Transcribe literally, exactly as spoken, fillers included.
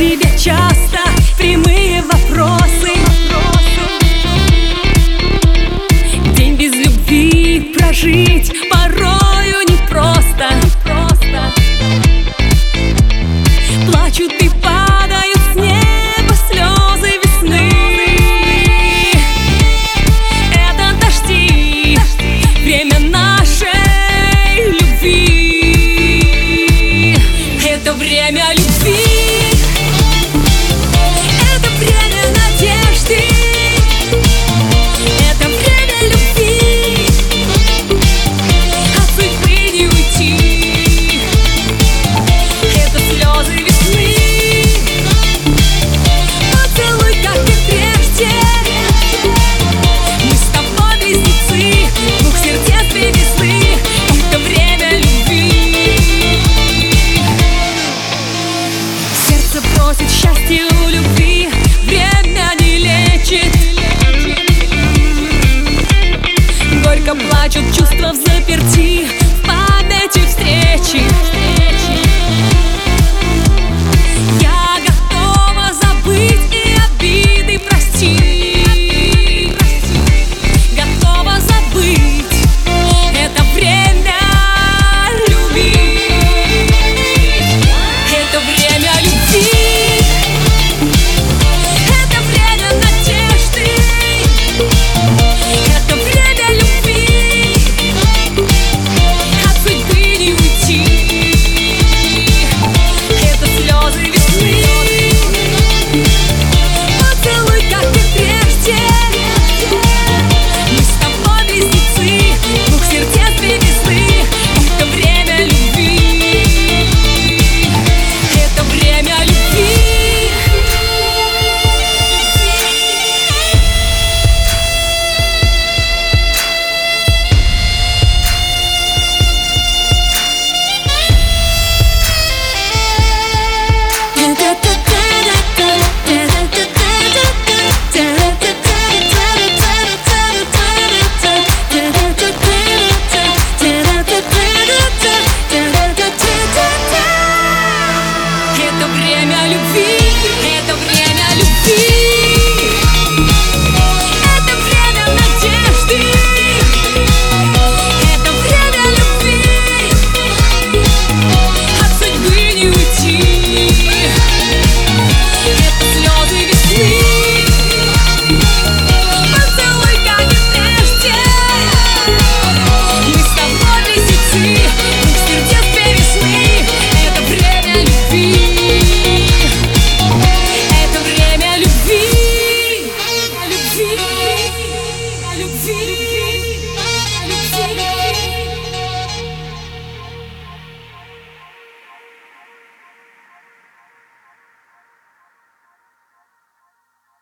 себе часто прямые вопросы. День без любви прожить порою непросто. Плачут и падают с неба слезы весны. Это дожди, время нашей любви. Это время любви. Это время надежды. Это время любви. От судьбы не уйти. Это слезы весны. Поцелуй, как и прежде. Мы с тобой близнецы, двух сердец две весны. Это время любви. Сердце просит счастья у любви, время не лечит. Горько плачут чувства взаперти, в памяти встречи.